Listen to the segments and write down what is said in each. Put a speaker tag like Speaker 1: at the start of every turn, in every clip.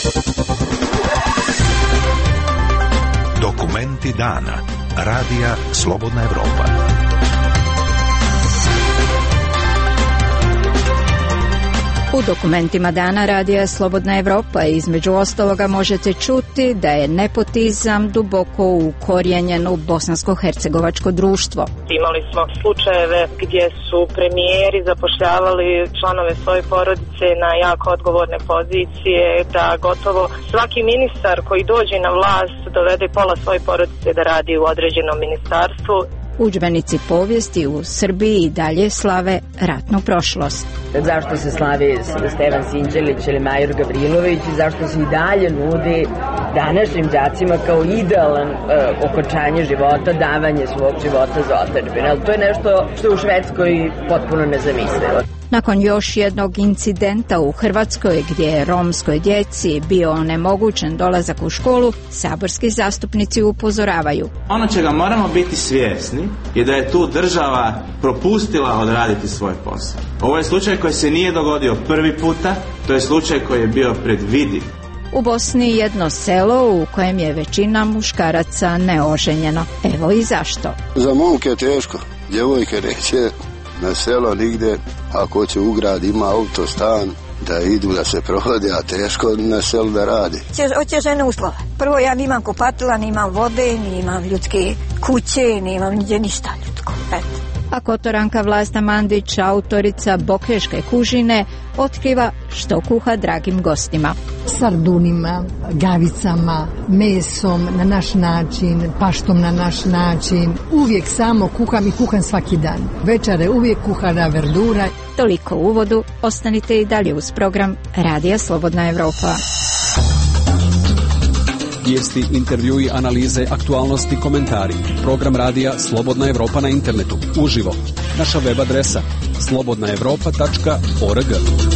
Speaker 1: Dokumenti dana. Radija Slobodna Evropa.
Speaker 2: U dokumentima dana Radija Slobodna Evropa između ostaloga možete čuti da je nepotizam duboko ukorijenjen u bosansko-hercegovačko društvo.
Speaker 3: Imali smo slučajeve gdje su premijeri zapošljavali članove svoje porodice na jako odgovorne pozicije, da gotovo svaki ministar koji dođe na vlast dovede pola svoje porodice da radi u određenom ministarstvu.
Speaker 2: Udžbenici povijesti u Srbiji i dalje slave ratnu prošlost.
Speaker 4: Zašto se slavi Stevan Sinđelić ili Major Gavrilović i zašto se i dalje nudi današnjim đacima kao idealan okončanje života, davanje svog života za otadžbinu. Ali to je nešto što je u Švedskoj potpuno nezamislivo.
Speaker 2: Nakon još jednog incidenta u Hrvatskoj gdje je romskoj djeci bio onemogućen dolazak u školu, saborski zastupnici upozoravaju.
Speaker 5: Ono čega moramo biti svjesni je da je tu država propustila odraditi svoj posao. Ovo je slučaj koji se nije dogodio prvi puta, to je slučaj koji je bio predvidiv.
Speaker 2: U Bosni jedno selo u kojem je većina muškaraca neoženjeno. Evo i zašto.
Speaker 6: Za momke je teško, djevojke neće na selo nigde, ako će u grad ima auto, stan, da idu da se provode, a teško na selu da radi.
Speaker 7: Hoće žene uslove. Prvo ja nimam kupatila, nimam vode, nimam ljudske kuće, nimam niđe ništa ljudsko. Eto.
Speaker 2: A Kotoranka Vlasta Mandić, autorica Bokeške kužine, otkriva što kuha dragim gostima.
Speaker 8: Sardunima, gavicama, mesom na naš način, paštom na naš način. Uvijek samo kuham i kuham svaki dan. Večere uvijek kuhana verdura.
Speaker 2: Toliko u uvodu, ostanite i dalje uz program Radija Slobodna Evropa.
Speaker 9: Vijesti, intervjui, analize, aktualnosti, komentari. Program Radija Slobodna Evropa na internetu. Uživo. Naša web adresa slobodnaevropa.org.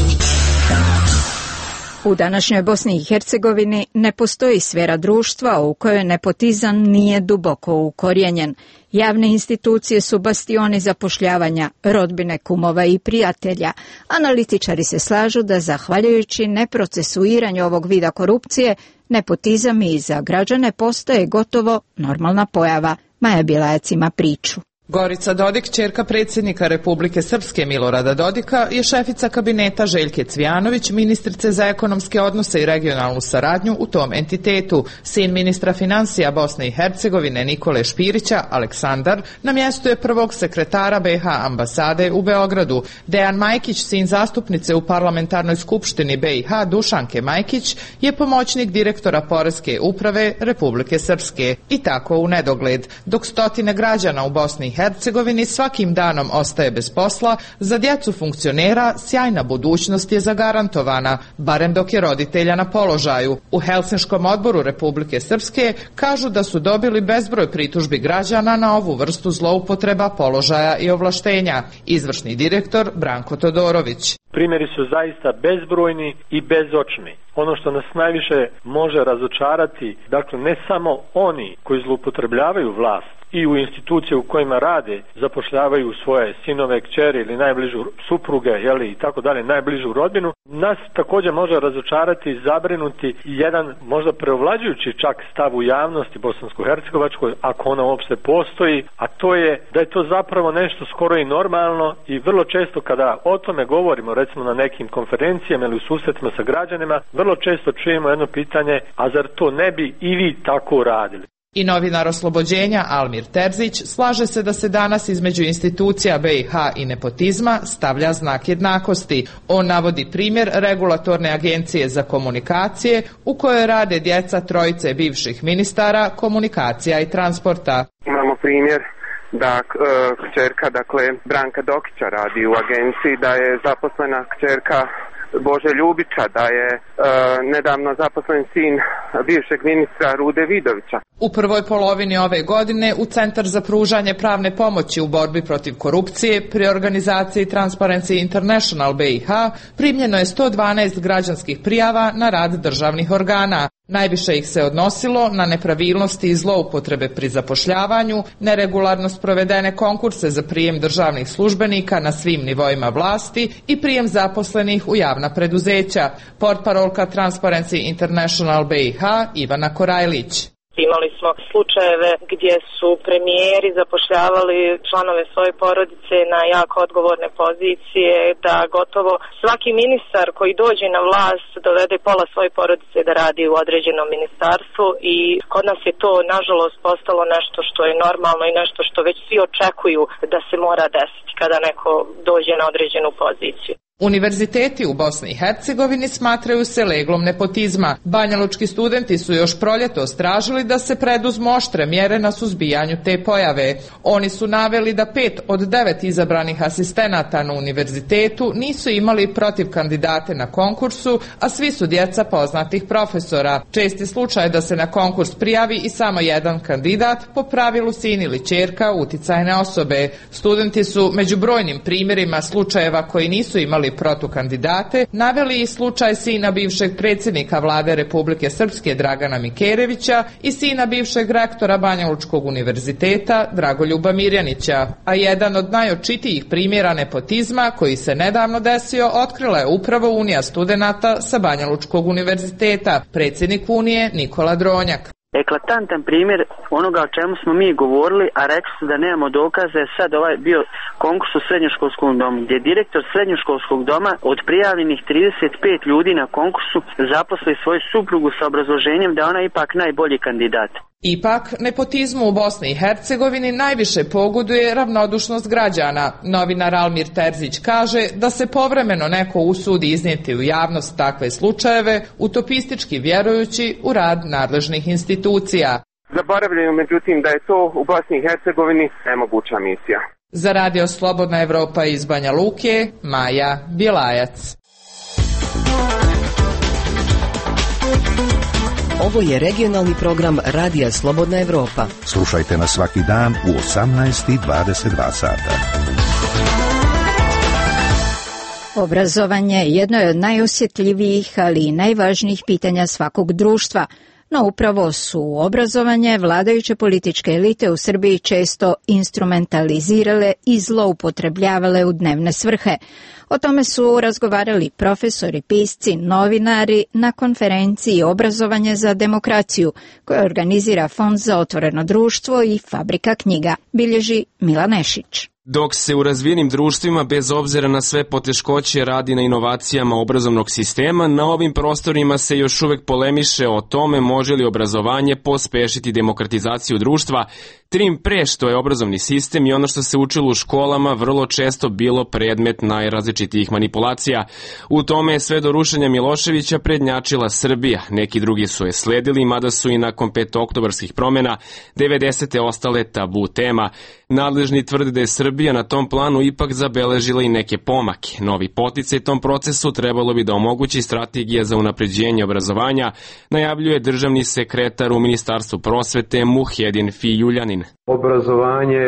Speaker 2: U današnjoj Bosni i Hercegovini ne postoji sfera društva u kojoj nepotizam nije duboko ukorijenjen. Javne institucije su bastioni zapošljavanja, rodbine, kumova i prijatelja. Analitičari se slažu da zahvaljujući neprocesuiranju ovog vida korupcije, nepotizam i za građane postaje gotovo normalna pojava. Maja Bilajac ima priču.
Speaker 10: Gorica Dodik, ćerka predsjednika Republike Srpske Milorada Dodika, je šefica kabineta Željke Cvijanović, ministrice za ekonomske odnose i regionalnu saradnju u tom entitetu. Sin ministra financija Bosne i Hercegovine Nikole Špirića, Aleksandar, na mjestu je prvog sekretara BiH ambasade u Beogradu. Dejan Majkić, sin zastupnice u parlamentarnoj skupštini BiH Dušanke Majkić, je pomoćnik direktora Poreske uprave Republike Srpske. I tako u nedogled, dok stotine građana u Bosni i Hercegovini svakim danom ostaje bez posla, za djecu funkcionera sjajna budućnost je zagarantovana, barem dok je roditelja na položaju. U Helsinškom odboru Republike Srpske kažu da su dobili bezbroj pritužbi građana na ovu vrstu zloupotreba položaja i ovlaštenja. Izvršni direktor Branko Todorović.
Speaker 11: Primjeri su zaista bezbrojni i bezočni. Ono što nas najviše može razočarati, dakle ne samo oni koji zloupotrebljavaju vlast i u institucije u kojima rade, zapošljavaju svoje sinove, kćeri ili najbližu supruge, i tako dalje, najbližu rodbinu, nas također može razočarati i zabrinuti jedan možda preovlađujući čak stav u javnosti bosansko-hercegovačkoj, ako ona uopšte postoji, a to je da je to zapravo nešto skoro i normalno i vrlo često kada o tome govorimo, recimo na nekim konferencijama ili u susretima sa građanima, vrlo često čujemo jedno pitanje, a zar to ne bi i vi tako radili?
Speaker 10: I novinar Oslobođenja Almir Terzić slaže se da se danas između institucija BiH i nepotizma stavlja znak jednakosti. On navodi primjer regulatorne agencije za komunikacije u kojoj rade djeca trojice bivših ministara komunikacija i transporta.
Speaker 12: Imamo primjer da kćerka, Branka Dokića radi u agenciji, da je zaposlena kćerka Bože Ljubića, da je nedavno zaposlen sin bivšeg ministra Rude Vidovića.
Speaker 10: U prvoj polovini ove godine u Centar za pružanje pravne pomoći u borbi protiv korupcije pri organizaciji Transparency International BiH primljeno je 112 građanskih prijava na rad državnih organa. Najviše ih se odnosilo na nepravilnosti i zloupotrebe pri zapošljavanju, neregularno sprovedene konkurse za prijem državnih službenika na svim nivoima vlasti i prijem zaposlenih u javna preduzeća. Portparolka Transparency International BiH Ivana Korajlić.
Speaker 3: Imali smo slučajeve gdje su premijeri zapošljavali članove svoje porodice na jako odgovorne pozicije, da gotovo svaki ministar koji dođe na vlast dovede pola svoje porodice da radi u određenom ministarstvu i kod nas je to nažalost postalo nešto što je normalno i nešto što već svi očekuju da se mora desiti kada neko dođe na određenu poziciju.
Speaker 10: Univerziteti u Bosni i Hercegovini smatraju se leglom nepotizma. Banjalučki studenti su još proljetos tražili da se preduzmu oštre mjere na suzbijanju te pojave. Oni su naveli da 5 od 9 izabranih asistenata na univerzitetu nisu imali protiv kandidate na konkursu, a svi su djeca poznatih profesora. Česti slučaj je da se na konkurs prijavi i samo jedan kandidat, po pravilu sin ili ćerka uticajne osobe. Studenti su među brojnim primjerima slučajeva koji nisu imali protukandidate naveli i slučaj sina bivšeg predsjednika vlade Republike Srpske Dragana Mikerevića i sina bivšeg rektora Banjalučkog univerziteta Dragoljuba Mirjanića. A jedan od najočitijih primjera nepotizma koji se nedavno desio otkrila je upravo Unija studenata sa Banjalučkog univerziteta, predsjednik Unije Nikola Dronjak.
Speaker 13: Eklatantan primjer onoga o čemu smo mi govorili, a rekli su da nemamo dokaze, sad bio konkurs u srednjoškolskom domu, gdje je direktor srednjoškolskog doma od prijavljenih 35 ljudi na konkursu zaposli svoju suprugu sa obrazloženjem da ona ipak najbolji kandidat.
Speaker 10: Ipak, nepotizmu u Bosni i Hercegovini najviše pogoduje ravnodušnost građana. Novinar Almir Terzić kaže da se povremeno neko usudi iznijeti u javnost takve slučajeve, utopistički vjerujući u rad nadležnih institucija.
Speaker 12: Zaboravljaju međutim da je to u Bosni i Hercegovini nemoguća misija.
Speaker 10: Za Radio Slobodna Evropa iz Banja Luke, Maja Bjelajac.
Speaker 14: Ovo je regionalni program Radija Slobodna Evropa.
Speaker 1: Slušajte nas svaki dan u 18:22 sata.
Speaker 2: Obrazovanje jedno je od najosjetljivijih, ali i najvažnijih pitanja svakog društva. No upravo su obrazovanje vladajuće političke elite u Srbiji često instrumentalizirale i zloupotrebljavale u dnevne svrhe. O tome su razgovarali profesori, pisci, novinari na konferenciji Obrazovanje za demokraciju, koju organizira Fond za otvoreno društvo i Fabrika knjiga, bilježi Milan Nešić.
Speaker 15: Dok se u razvijenim društvima bez obzira na sve poteškoće radi na inovacijama obrazovnog sistema, na ovim prostorima se još uvek polemiše o tome može li obrazovanje pospešiti demokratizaciju društva, tim pre što je obrazovni sistem i ono što se učilo u školama vrlo često bilo predmet najrazličitijih manipulacija. U tome je sve do rušenja Miloševića prednjačila Srbija. Neki drugi su je sledili, mada su i nakon petooktobarskih promjena 90. ostale tabu tema. Nadležni tvrde da je Srbija na tom planu ipak zabeležila i neke pomake. Novi poticaj tom procesu trebalo bi da omogući strategija za unapređenje obrazovanja, najavljuje državni sekretar u Ministarstvu prosvete Muhedin Fijuljanin.
Speaker 16: Obrazovanje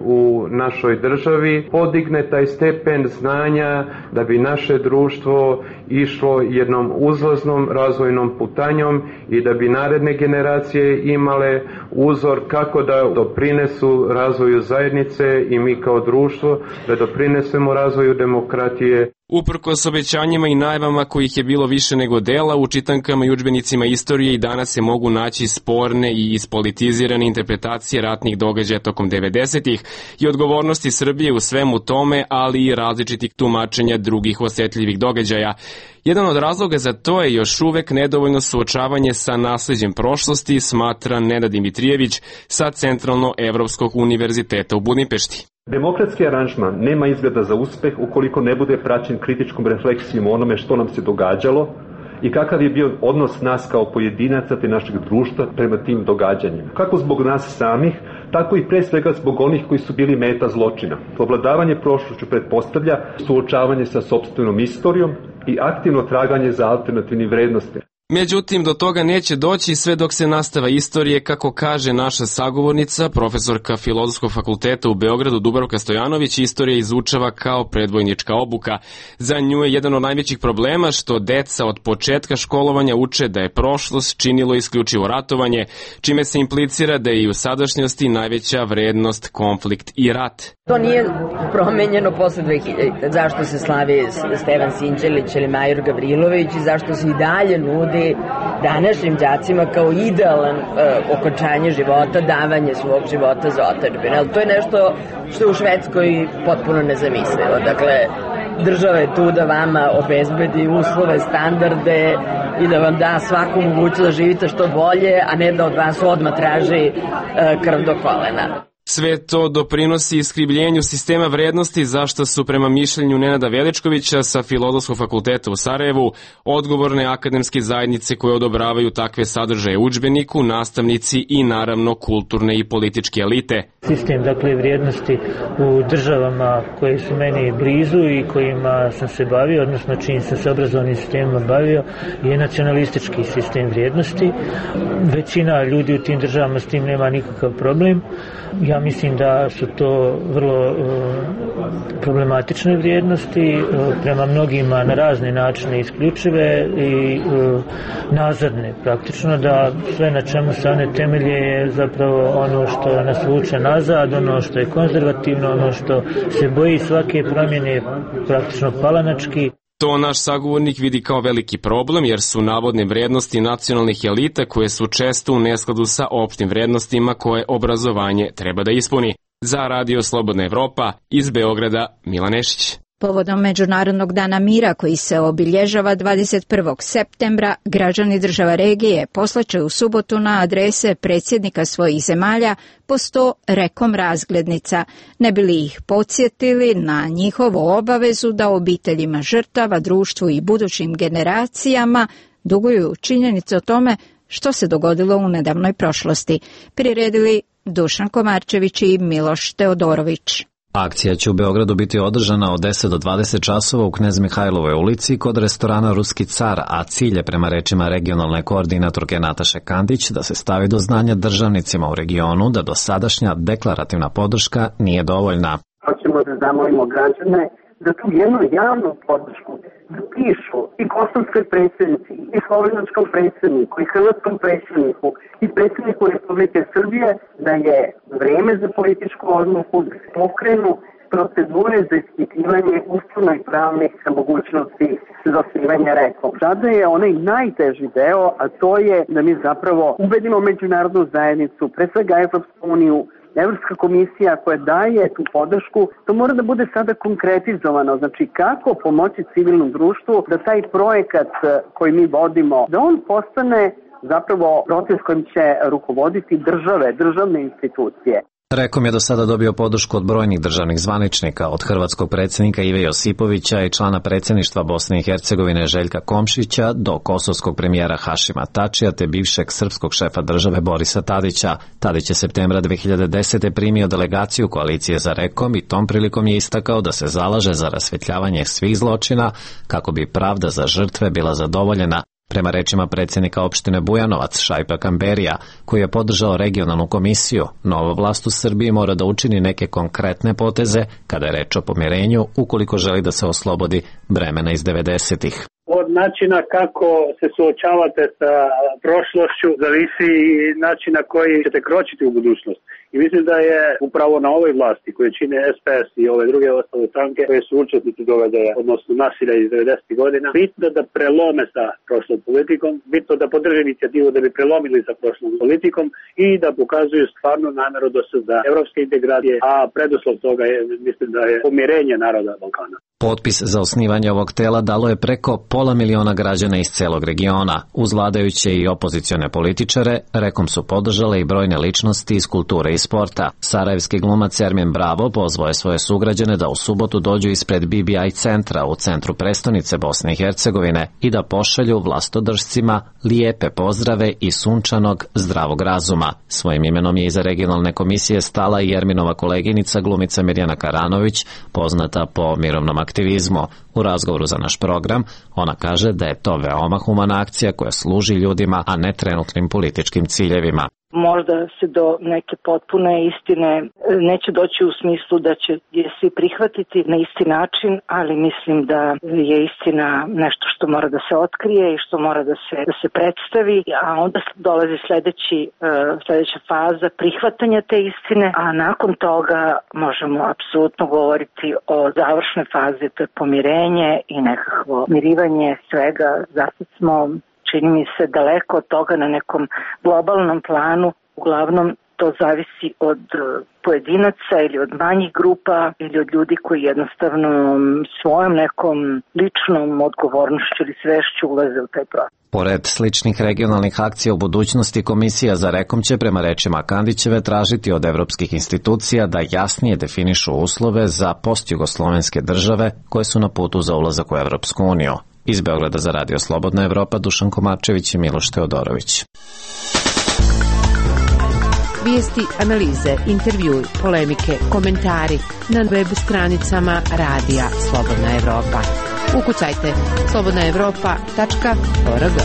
Speaker 16: u našoj državi podigne taj stepen znanja da bi naše društvo išlo jednom uzlaznom razvojnom putanjom i da bi naredne generacije imale uzor kako da doprinesu razvoju zajednice i mi kao društvo da doprinesemo razvoju demokratije.
Speaker 15: Uprkos obećanjima i najavama kojih je bilo više nego dela, u čitankama i udžbenicima istorije i danas se mogu naći sporne i ispolitizirane interpretacije ratnih događaja tokom 90-ih i odgovornosti Srbije u svemu tome, ali i različitih tumačenja drugih osjetljivih događaja. Jedan od razloga za to je još uvek nedovoljno suočavanje sa nasleđem prošlosti, smatra Nenad Dimitrijević sa Centralno-Evropskog univerziteta u Budimpešti.
Speaker 17: Demokratski aranžman nema izgleda za uspeh ukoliko ne bude praćen kritičkom refleksijom o onome što nam se događalo i kakav je bio odnos nas kao pojedinaca te našeg društva prema tim događanjima. Kako zbog nas samih, tako i pre svega zbog onih koji su bili meta zločina. Ovladavanje prošlošću pretpostavlja suočavanje sa sopstvenom istorijom i aktivno traganje za alternativnim vrednostima.
Speaker 15: Međutim, do toga neće doći sve dok se nastava istorije, kako kaže naša sagovornica, profesorka Filozofskog fakulteta u Beogradu Dubravka Stojanović, istorija izučava kao predvojnička obuka. Za nju je jedan od najvećih problema što deca od početka školovanja uče da je prošlost činilo isključivo ratovanje, čime se implicira da je i u sadašnjosti najveća vrednost konflikt i rat.
Speaker 4: To nije promenjeno posle 2000. Zašto se slavi Stevan Sinđelić ili Major Gavrilović i zašto se i dalje nudi današnjim đacima kao idealan okončanje života, davanje svog života za otadžbinu. Ali to je nešto što je u Švedskoj potpuno nezamislivo. Dakle, država je tu da vama obezbedi uslove, standarde i da vam da svaku mogućnost da živite što bolje, a ne da od vas odmah traži krv do kolena.
Speaker 15: Sve to doprinosi iskrivljenju sistema vrednosti, zašto su prema mišljenju Nenada Veličkovića sa Filozofskog fakulteta u Sarajevu odgovorne akademske zajednice koje odobravaju takve sadržaje u udžbeniku, nastavnici i naravno kulturne i političke elite.
Speaker 18: Sistem vrijednosti u državama koje su meni blizu i kojima sam se bavio, odnosno čim sam se obrazovnim sistemima bavio, je nacionalistički sistem vrijednosti. Većina ljudi u tim državama s tim nema nikakav problem. Ja mislim da su to vrlo problematične vrijednosti, prema mnogima na razne načine isključive i nazadne. Praktično da sve na čemu se one temelje je zapravo ono što nas vuče nazad, ono što je konzervativno, ono što se boji svake promjene, praktično palanački.
Speaker 15: To naš sagovornik vidi kao veliki problem jer su navodne vrednosti nacionalnih elita koje su često u neskladu sa opštim vrednostima koje obrazovanje treba da ispuni. Za Radio Slobodna Evropa iz Beograda, Milan Nešić.
Speaker 2: Povodom Međunarodnog dana mira koji se obilježava 21. septembra, građani država regije poslaće u subotu na adrese predsjednika svojih zemalja po 100 rekom razglednica, ne bi li ih podsjetili na njihovu obavezu da obiteljima žrtava, društvu i budućim generacijama duguju činjenice o tome što se dogodilo u nedavnoj prošlosti. Priredili Dušan Komarčević i Miloš Teodorović.
Speaker 19: Akcija će u Beogradu biti održana od 10 do 20 časova u Knez Mihajlovoj ulici kod restorana Ruski car, a cilj je prema rečima regionalne koordinatorke Nataše Kandić da se stavi do znanja državnicima u regionu da dosadašnja deklarativna podrška nije dovoljna.
Speaker 20: Hoćemo da zamolimo građane da tu jednu javnu podršku da pišu i kosovskoj predsjednici, i slovenačkom predsjedniku, i hrvatskom predsjedniku, i predsjedniku Republike Srbije da je vreme za političku odluku da se pokrenu procedure za ispitivanje ustavno i pravnih mogućnosti za osnivanje rekom. Sada je onaj najteži deo, a to je da mi zapravo ubedimo međunarodnu zajednicu, pre svega Evropsku uniju, Evropska komisija koja daje tu podršku, to mora da bude sada konkretizovano. Znači kako pomoći civilnom društvu da taj projekat koji mi vodimo, da on postane zapravo proces kojim će rukovoditi države, državne institucije.
Speaker 19: Rekom je do sada dobio podršku od brojnih državnih zvaničnika, od hrvatskog predsjednika Ive Josipovića i člana predsjedništva Bosne i Hercegovine Željka Komšića do kosovskog premijera Hašima Tačija te bivšeg srpskog šefa države Borisa Tadića. Tadić je septembra 2010. primio delegaciju koalicije za Rekom i tom prilikom je istakao da se zalaže za rasvetljavanje svih zločina kako bi pravda za žrtve bila zadovoljena. Prema rečima predsjednika opštine Bujanovac Šaipa Kamberija, koji je podržao regionalnu komisiju, nova vlast u Srbiji mora da učini neke konkretne poteze kada je reč o pomirenju ukoliko želi da se oslobodi bremena iz 90-ih.
Speaker 21: Od načina kako se suočavate sa prošlošću zavisi način na koji ćete kročiti u budućnost. I mislim da je upravo na ovoj vlasti koje čine SPS i ove druge ostale stranke koje su učesnici događaja, odnosno nasilja iz 90. godina, bitno da prelome sa prošlom politikom, bitno da podrže inicijativu da bi prelomili sa prošlom politikom i da pokazuju stvarno nameru za evropske integracije, a preduslov toga je, mislim da je pomirenje naroda Balkana.
Speaker 19: Potpis za osnivanje ovog tela dalo je preko 500.000 građana iz celog regiona. Uz vladajuće i opozicione političare, Rekom su podržale i brojne ličnosti iz kulture i sporta. Sarajevski glumac Ermin Bravo pozvao je svoje sugrađane da u subotu dođu ispred BBI centra u centru prestonice Bosne i Hercegovine i da pošalju vlastodržcima lijepe pozdrave i sunčanog zdravog razuma. Svojim imenom je iza regionalne komisije stala i Erminova koleginica glumica Mirjana Karanović, poznata po Mirovnom aktivizmu. U razgovoru za naš program ona kaže da je to veoma humana akcija koja služi ljudima, a ne trenutnim političkim ciljevima.
Speaker 5: Možda se do neke potpune istine neće doći u smislu da će je svi prihvatiti na isti način, ali mislim da je istina nešto što mora da se otkrije i što mora da se predstavi, a onda dolazi sledeća faza prihvatanja te istine, a nakon toga možemo apsolutno govoriti o završnoj fazi, to je pomirenje i nekakvo mirivanje svega. Zato smo, čini mi se, daleko od toga na nekom globalnom planu. Uglavnom to zavisi od pojedinaca ili od manjih grupa ili od ljudi koji jednostavno svojom nekom ličnom odgovornošću ili svešću ulaze u taj proces.
Speaker 19: Pored sličnih regionalnih akcija u budućnosti, Komisija za Rekom će prema rečima Kandićeve tražiti od evropskih institucija da jasnije definišu uslove za postjugoslovenske države koje su na putu za ulazak u Evropsku uniju. Iz Beograda za Radio Slobodna Evropa, Dušan Komarčević i Miloš Teodorović.
Speaker 22: Vijesti, analize, intervjui, polemike, komentari na web stranicama Radija Slobodna Evropa. Ukucajte slobodnaevropa.org.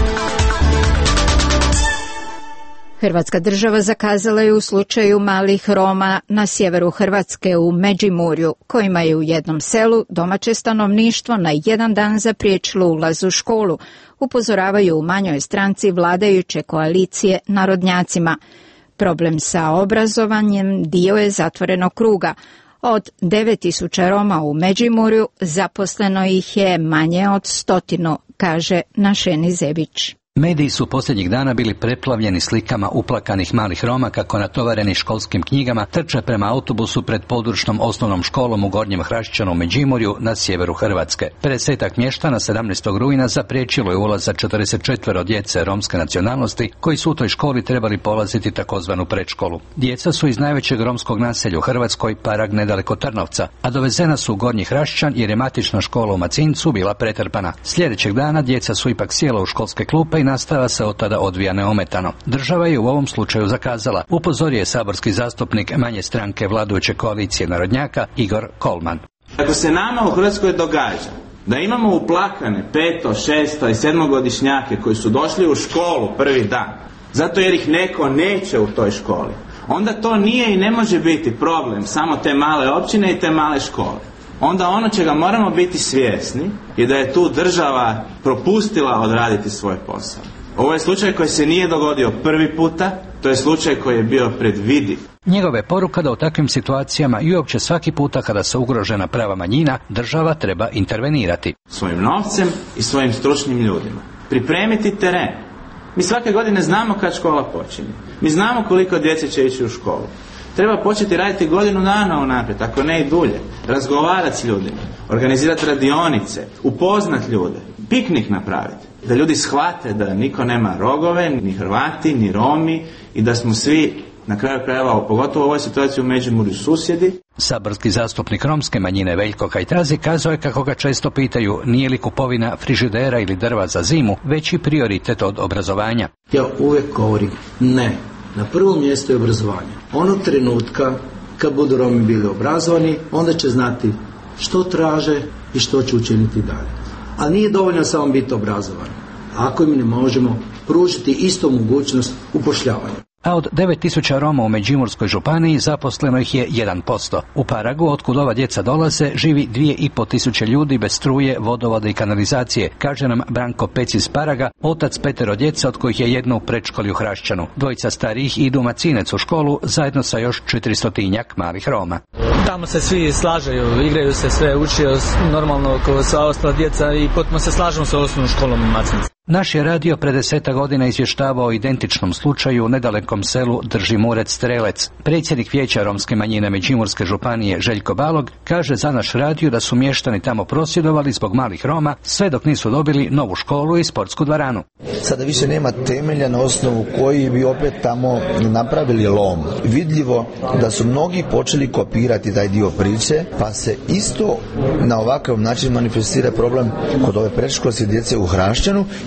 Speaker 2: Hrvatska država zakazala je u slučaju malih Roma na sjeveru Hrvatske u Međimurju, kojima je u jednom selu domaće stanovništvo na jedan dan zapriječilo ulaz u školu, upozoravaju u manjoj stranci vladajuće koalicije Narodnjacima. Problem sa obrazovanjem dio je zatvorenog kruga. Od 9.000 Roma u Međimurju zaposleno ih je manje od 100, kaže Našeni Zebić.
Speaker 23: Mediji su posljednjih dana bili preplavljeni slikama uplakanih malih Roma kako natovareni školskim knjigama trče prema autobusu pred područnom osnovnom školom u Gornjem Hrašćanu u Međimurju na sjeveru Hrvatske. 50-ak mještana 17. rujna zapriječilo je ulaz za 44 djece romske nacionalnosti koji su u toj školi trebali polaziti takozvanu predškolu. Djeca su iz najvećeg romskog naselja u Hrvatskoj, Parag nedaleko Trnovca, a dovezena su u Gornji Hrašćan jer je matična škola u Macincu bila pretrpana. Sljedećeg dana djeca su ipak sjela u školske klupe i nastava se od tada odvija neometano. Država je u ovom slučaju zakazala, upozorio je saborski zastupnik manje stranke vladajuće koalicije Narodnjaka Igor Kolman.
Speaker 24: Ako se nama u Hrvatskoj događa da imamo uplakane 5., 6. i 7-godišnjake koji su došli u školu prvi dan, zato jer ih neko neće u toj školi, onda to nije i ne može biti problem samo te male općine i te male škole. Onda ono čega moramo biti svjesni je da je tu država propustila odraditi svoj posao. Ovo je slučaj koji se nije dogodio prvi puta, to je slučaj koji je bio predvidiv.
Speaker 23: Njegova je poruka da u takvim situacijama i uopće svaki puta kada se ugrožena prava manjina, država treba intervenirati.
Speaker 24: Svojim novcem i svojim stručnim ljudima. Pripremiti teren. Mi svake godine znamo kad škola počinje. Mi znamo koliko djece će ići u školu. Treba početi raditi godinu dana unaprijed, ako ne i dulje. Razgovarati s ljudima, organizirati radionice, upoznat ljude, piknik napraviti. Da ljudi shvate da niko nema rogove, ni Hrvati, ni Romi i da smo svi, na kraju krajeva, pogotovo u ovoj situaciji u Međimurju, susjedi.
Speaker 23: Saborski zastupnik romske manjine Veljko Kajtazi kazao je kako ga često pitaju nije li kupovina frižidera ili drva za zimu veći prioritet od obrazovanja.
Speaker 25: Ja uvijek govorim ne. Na prvom mjestu je obrazovanje. Onog trenutka kad budu Romi bili obrazovani, onda će znati što traže i što će učiniti dalje. Ali nije dovoljno samo biti obrazovan, ako im ne možemo pružiti istu mogućnost upošljavanja.
Speaker 23: A od 9.000 Roma u Međimurskoj županiji zaposleno ih je 1%. U Paragu, otkud ova djeca dolaze, živi 2.500 ljudi bez struje, vodovoda i kanalizacije, kaže nam Branko Pec iz Paraga, otac 5 djece od kojih je jedno u predškoli u Hrašćanu. Dvojica starijih idu u Macinec u školu zajedno sa još 400-tinjak malih Roma.
Speaker 26: Tamo se svi slažaju, igraju se sve, uči normalno kao sva ostala djeca i potpuno se slažemo sa osnovnom školom u Macincu.
Speaker 23: Naš je radio pre 10 godina izvještavao o identičnom slučaju u nedalekom selu Držimurec Strelec. Predsjednik vijeća romske manjine Međimurske županije Željko Balog kaže za naš radio da su mještani tamo prosvjedovali zbog malih Roma sve dok nisu dobili novu školu i sportsku dvoranu.
Speaker 27: Sada više nema temelja na osnovu koji bi opet tamo napravili lom. Vidljivo da su mnogi počeli kopirati taj dio priče, pa se isto na ovakav način manifestira problem kod ove predškolske djece u Hrašćanu,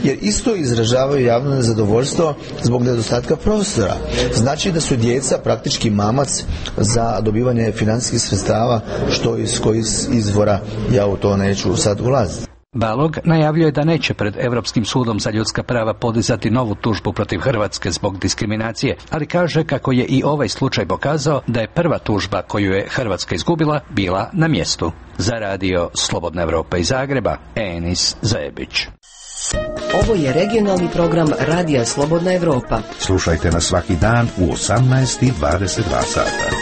Speaker 27: jer isto izražavaju javno nezadovoljstvo zbog nedostatka prostora. Znači da su djeca praktički mamac za dobivanje financijskih sredstava, što iz kojih izvora, ja u to neću sad ulaziti.
Speaker 23: Balog najavljuje da neće pred Europskim sudom za ljudska prava podizati novu tužbu protiv Hrvatske zbog diskriminacije, ali kaže kako je i ovaj slučaj pokazao da je prva tužba koju je Hrvatska izgubila bila na mjestu. Za radio Slobodna Evropa iz Zagreba, Enis Zajebić.
Speaker 14: Ovo je regionalni program Radija Slobodna Evropa.
Speaker 1: Slušajte nas svaki dan u 18:22 sata.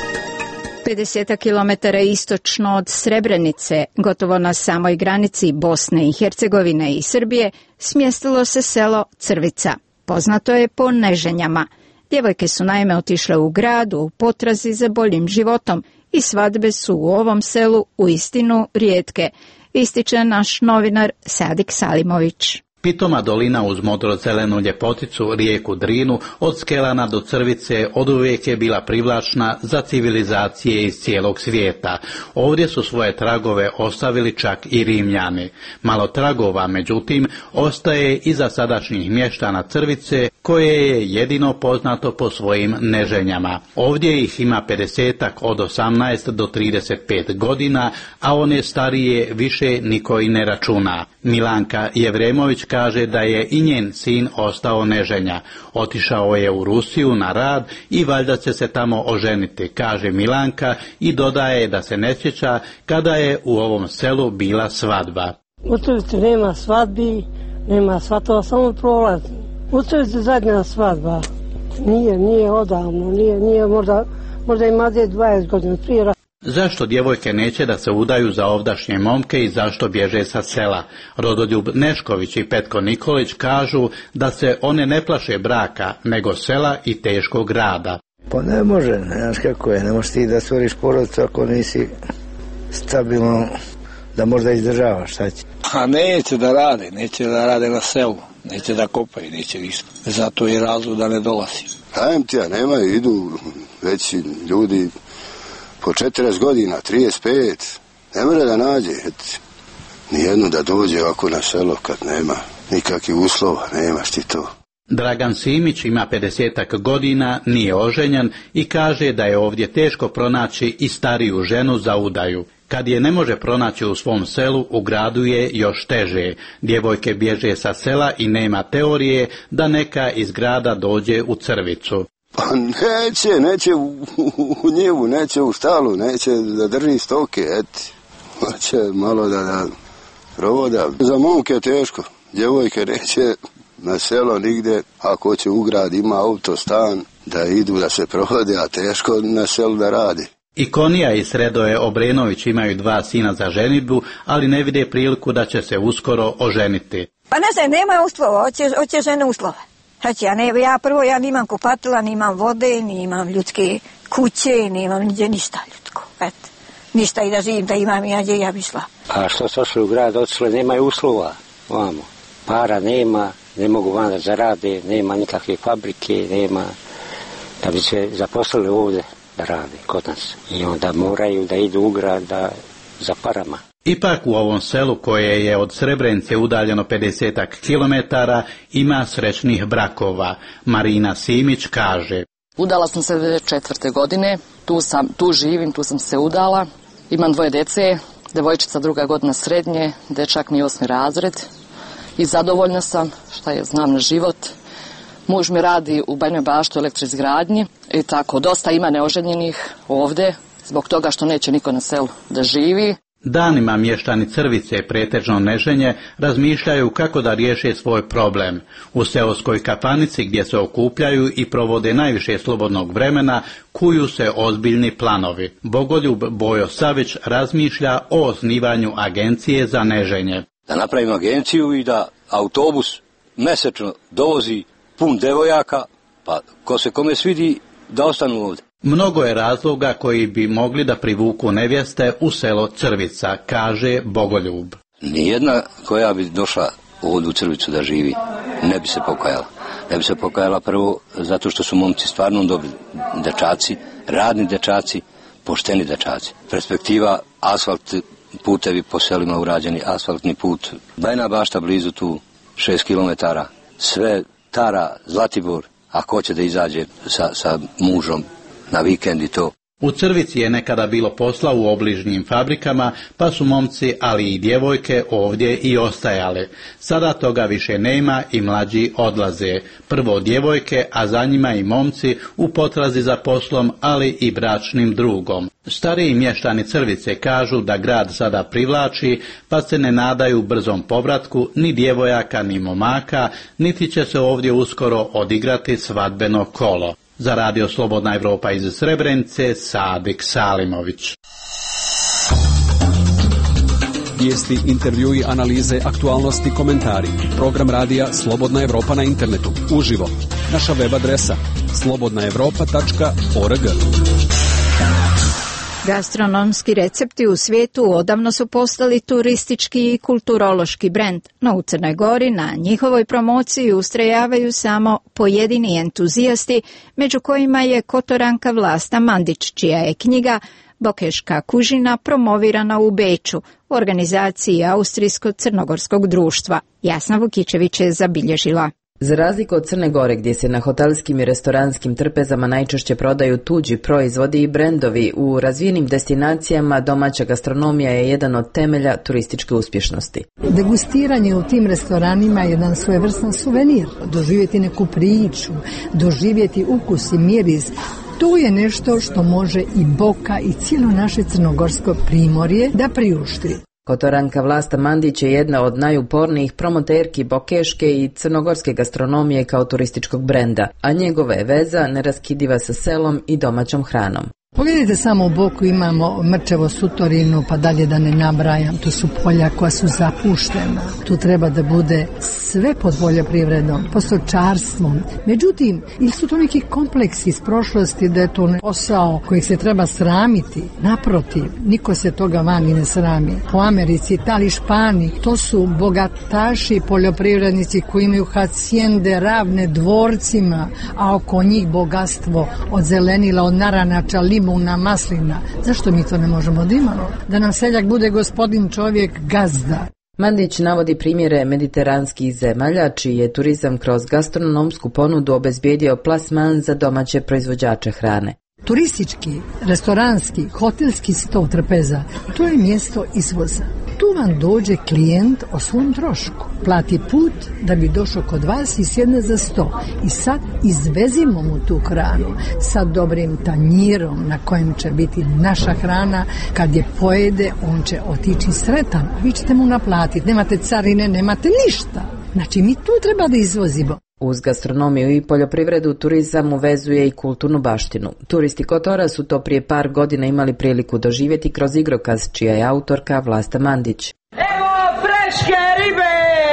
Speaker 2: 50 km istočno od Srebrenice, gotovo na samoj granici Bosne i Hercegovine i Srbije, smjestilo se selo Crvica. Poznato je po neženjama. Djevojke su naime otišle u grad u potrazi za boljim životom i svadbe su u ovom selu uistinu rijetke, ističe naš novinar Sadik Salimović.
Speaker 3: Pitoma dolina uz modro zelenu ljepoticu, rijeku Drinu, od Skelana do Crvice oduvijek je bila privlačna za civilizacije iz cijelog svijeta. Ovdje su svoje tragove ostavili čak i Rimljani. Malo tragova, međutim, ostaje i za sadašnjih mještana Crvice, koje je jedino poznato po svojim neženjama. Ovdje ih ima 50-ak od 18 do 35 godina, a one starije više niko i ne računa. Milanka Jevremović kaže da je i njen sin ostao neženja. Otišao je u Rusiju na rad i valjda će se tamo oženiti, kaže Milanka, i dodaje da se ne sjeća kada je u ovom selu bila svadba.
Speaker 6: U Crvici nema svadbi, nema svatova, samo prolaz. U Crvici zadnja svadba. Nije odavno, nije možda ima 20 godina prije.
Speaker 3: Zašto djevojke neće da se udaju za ovdašnje momke i zašto bježe sa sela? Rodoljub Nešković i Petko Nikolić kažu da se one ne plaše braka, nego sela i teškog rada.
Speaker 7: Pa ne može, znaš kako je, ne možeš ti da stvoriš porodicu ako nisi stabilno, da možda izdržavaš, šta će?
Speaker 8: A neće da rade na selu, neće da kopaju, neće ništa. Zato je razlog da ne dolazi.
Speaker 9: Kajem ti, ja nemaju, idu već ljudi po 40 godina, 35, ne mora da nađe, nijedno da dođe ovako na selo kad nema nikakvih uslova, nemaš ti to.
Speaker 3: Dragan Simić ima 50 godina, nije oženjen i kaže da je ovdje teško pronaći i stariju ženu za udaju. Kad je ne može pronaći u svom selu, u gradu je još teže. Djevojke bježe sa sela i nema teorije da neka iz grada dođe u Crvicu.
Speaker 9: Pa neće u njivu, neće u štalu, neće da drži stoke, hoće malo da provoda. Za momke je teško, djevojke neće na selo nigde, ako hoće u grad, ima auto, stan, da idu da se provode, a teško na selu da radi.
Speaker 3: I Konija i Sredoje Obrenović imaju 2 sina za ženidbu, ali ne vide priliku da će se uskoro oženiti.
Speaker 11: Pa ne znam, nema uslova, hoće žene uslove. Znači, ja nimam kupatila, nimam vode, nimam ljudske kuće, nimam ništa ljudsko. Ništa i da živim, da imam i gdje ja bi šla.
Speaker 8: A što su ošli u grad, otišli, nemaju uslova, vamo. Para nema, ne mogu van da zarade, nema nikakve fabrike, nema da bi se zaposlili ovdje da rade kod nas. I onda moraju da idu u grad za parama.
Speaker 3: Ipak u ovom selu, koje je od Srebrenice udaljeno 50 kilometara, ima srećnih brakova. Marina Simić kaže:
Speaker 13: Udala sam se 4. godine, tu živim, tu sam se udala. Imam 2 djece, devojčica 2. godina srednje, dečak mi 8. razred. I zadovoljna sam, znam na život. Muž mi radi u Bajnoj Bašti u elektroizgradnji i tako, dosta ima neoženjenih ovdje, zbog toga što neće niko na selu da živi.
Speaker 3: Danima mještani Crvice, pretežno neženje, razmišljaju kako da riješe svoj problem. U seoskoj kafanici, gdje se okupljaju i provode najviše slobodnog vremena, kuju se ozbiljni planovi. Bogoljub Bojo Savić razmišlja o osnivanju agencije za neženje.
Speaker 8: Da napravimo agenciju i da autobus mjesečno dovozi pun devojaka, pa ko se kome svidi da ostanu ovdje.
Speaker 3: Mnogo je razloga koji bi mogli da privuku nevjeste u selo Crvica, kaže Bogoljub.
Speaker 8: Nijedna koja bi došla ovdje u Crvicu da živi ne bi se pokajala. Ne bi se pokajala prvo zato što su momci stvarno dobri dečaci, radni dečaci, pošteni dečaci. Perspektiva, asfalt, putevi po selima urađeni, asfaltni put, Bajna Bašta blizu tu, 6 km, sve Tara, Zlatibor, ako hoće da izađe sa mužom na vikend i to.
Speaker 3: U Crvici je nekada bilo posla u obližnjim fabrikama, pa su momci, ali i djevojke ovdje i ostajale. Sada toga više nema i mlađi odlaze. Prvo djevojke, a za njima i momci u potrazi za poslom, ali i bračnim drugom. Stariji mještani Crvice kažu da grad sada privlači, pa se ne nadaju brzom povratku ni djevojaka ni momaka, niti će se ovdje uskoro odigrati svadbeno kolo. Za Radio Slobodna Evropa iz Srebrenice, Sadik Salimović.
Speaker 4: Vijesti, intervjui, analize, aktualnosti, komentari. Program radija Slobodna Evropa na internetu. Uživo. Naša web adresa slobodnaevropa.org.
Speaker 2: Gastronomski recepti u svijetu odavno su postali turistički i kulturološki brend, no u Crnoj Gori na njihovoj promociji ustrajavaju samo pojedini entuzijasti, među kojima je Kotoranka Vlasta Mandić, čija je knjiga Bokeška kužina promovirana u Beču, u organizaciji Austrijsko-crnogorskog društva. Jasna Vukičević je zabilježila.
Speaker 10: Za razliku od Crne Gore, gdje se na hotelskim i restoranskim trpezama najčešće prodaju tuđi proizvodi i brendovi, u razvijenim destinacijama domaća gastronomija je jedan od temelja turističke uspješnosti.
Speaker 12: Degustiranje u tim restoranima je jedan svojevrstan suvenir. Doživjeti neku priču, doživjeti ukus i miris. To je nešto što može i Boka i cijelo naše crnogorsko primorje da priušti.
Speaker 10: Kotoranka Vlasta Mandić je jedna od najupornijih promoterki bokeške i crnogorske gastronomije kao turističkog brenda, a njegova je veza neraskidiva sa selom i domaćom hranom.
Speaker 12: Pogledajte, samo u Boku imamo Mrčevo, Sutorinu, pa dalje da ne nabrajam, to su polja koja su zapuštena. Tu treba da bude sve pod poljoprivredom, pod stočarstvom. Međutim, ili su to neki kompleksi iz prošlosti da je to posao kojeg se treba sramiti? Naprotiv, niko se toga vani ne srami. U Americi, Italiji, Španiji, to su bogataši poljoprivrednici koji imaju hacijende ravne dvorcima, a oko njih bogatstvo od zelenila, od naranača, limuna, maslina. Zašto mi to ne možemo da imamo? Da nam seljak bude gospodin, čovjek, gazda.
Speaker 10: Mandić navodi primjere mediteranskih zemalja, čiji je turizam kroz gastronomsku ponudu obezbijedio plasman za domaće proizvođače hrane.
Speaker 12: Turistički, restoranski, hotelski sto trpeza, to je mjesto izvoza. Tu vam dođe klijent o svom trošku, plati put da bi došao kod vas i sjedne za sto. I sad izvezimo mu tu hranu sa dobrim tanjirom na kojem će biti naša hrana. Kad je pojede, on će otići sretan. Vi ćete mu naplatiti, nemate carine, nemate ništa. Znači mi tu treba da izvozimo.
Speaker 10: Uz gastronomiju i poljoprivredu turizam uvezuje i kulturnu baštinu. Turisti Kotora su to prije par godina imali priliku doživjeti kroz igrokaz, čija je autorka Vlasta Mandić.
Speaker 15: Evo freške ribe!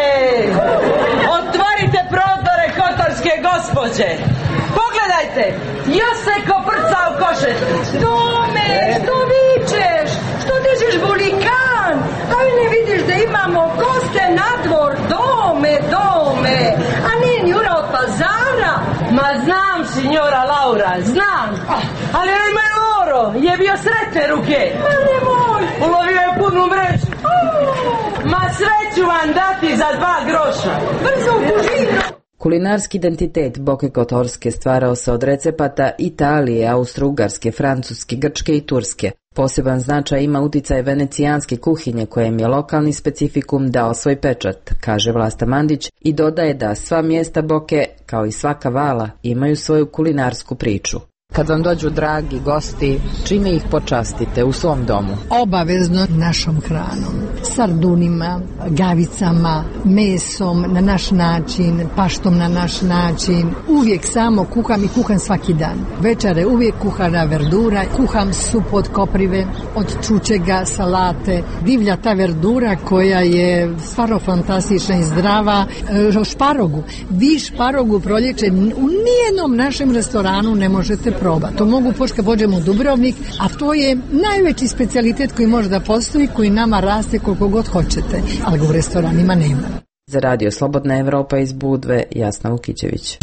Speaker 15: Otvorite prozore kotorske gospođe! Pogledajte! Još se koprca u košetu!
Speaker 16: Tome, što vičeš? Što dižeš bulikan? Da li ne vidiš da imamo goste na dvor? Dome! A nije Njura od pazara?
Speaker 15: Ma znam, signora Laura, znam! Ali ima Loro, je bio sretne ruke!
Speaker 16: Ma nemoj!
Speaker 15: Ulovio je punu mrežu! Ma sve ću vam dati za 2 groša!
Speaker 16: Brzo u kužinu!
Speaker 10: Kulinarski identitet Boke Kotorske stvarao se od recepata Italije, Austro-Ugarske, Francuske, Grčke i Turske. Poseban značaj ima uticaj venecijanske kuhinje kojem je lokalni specifikum dao svoj pečat, kaže Vlasta Mandić i dodaje da sva mjesta Boke, kao i svaka vala, imaju svoju kulinarsku priču.
Speaker 22: Kad vam dođu dragi gosti, čime ih počastite u svom domu?
Speaker 12: Obavezno našom hranom. Sardunima, gavicama, mesom na naš način, paštom na naš način. Uvijek samo kuham i kuham svaki dan. Večere uvijek kuhana verdura, kuham sup od koprive, od čučega, salate. Divlja ta verdura koja je stvarno fantastična i zdrava. Šparogu. Vi šparogu proljeće u nijednom našem restoranu ne možete proba. To mogu pošto kad pođemo u Dubrovnik, a to je najveći specijalitet koji može da postoji, koji nama raste koliko god hoćete, ali ga u restoranima nema.
Speaker 10: Za Radio Slobodna Evropa iz Budve, Jasna Vukićević.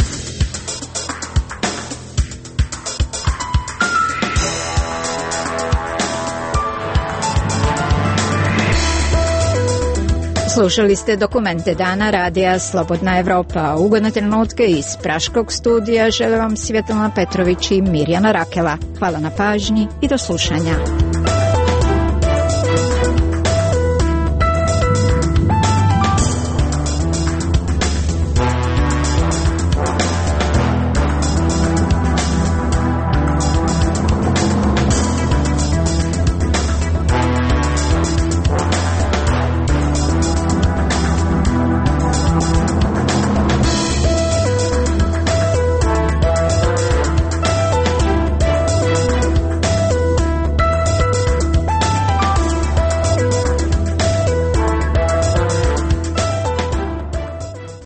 Speaker 2: Slušali ste dokumente dana radija Slobodna Evropa. Ugodne trenutke iz Praškog studija žele vam Svjetlana Petrović i Mirjana Rakela. Hvala na pažnji i do slušanja.